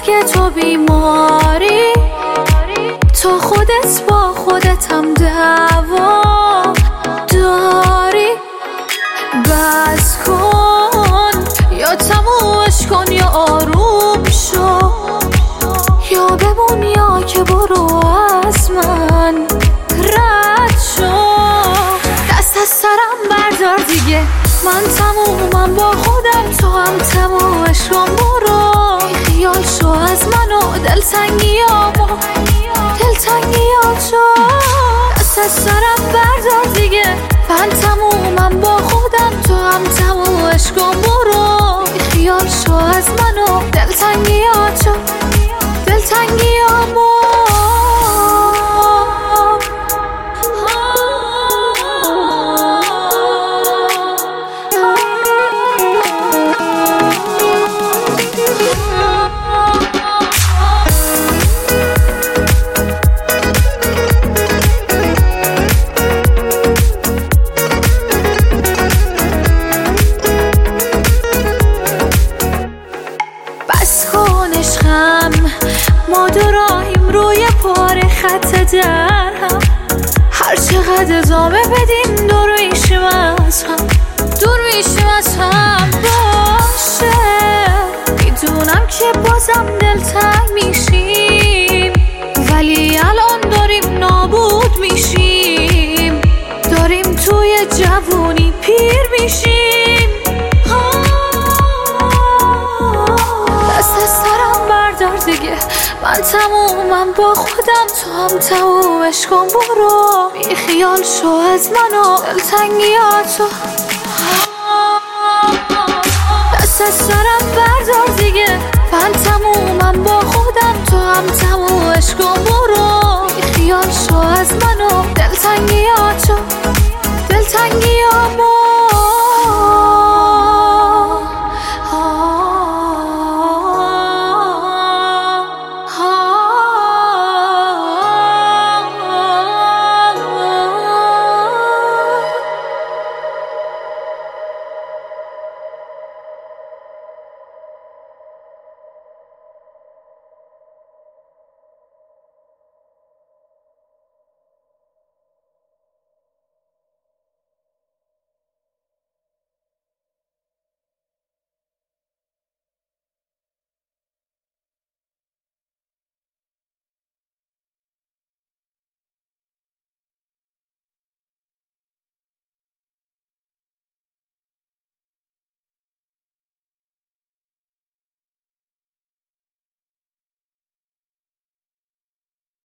که تو بیماری، تو خودت با خودتم دعوا داری. بس کن یا تمومش کن یا آروم شو، یا بمون یا که برو از من رد شو. دست از سرم بردار دیگه، من تمومم با خودم، تو هم تمومش کن برو. خیال شو از من و دلتنگیامو دست از سرم بردار دیگه، من تمومم با خودم، تو هم تمومش کن برو. خیال شو از من و دلتنگیامو ما دو راهیم روی پاره خط درهم، هر چقدر ادامه بدیم دور میشیم از هم باشه. میدونم که بازم دلتنگ میشیم، ولی الان داریم نابود میشیم، داریم توی جوونی پیر میشیم. دست از سرم بردار دیگه، من تمومم با خودم، تو هم تمومش کن برو. بی خیال شو از من و دلتنگیاتو. دست از سرم بردار دیگه،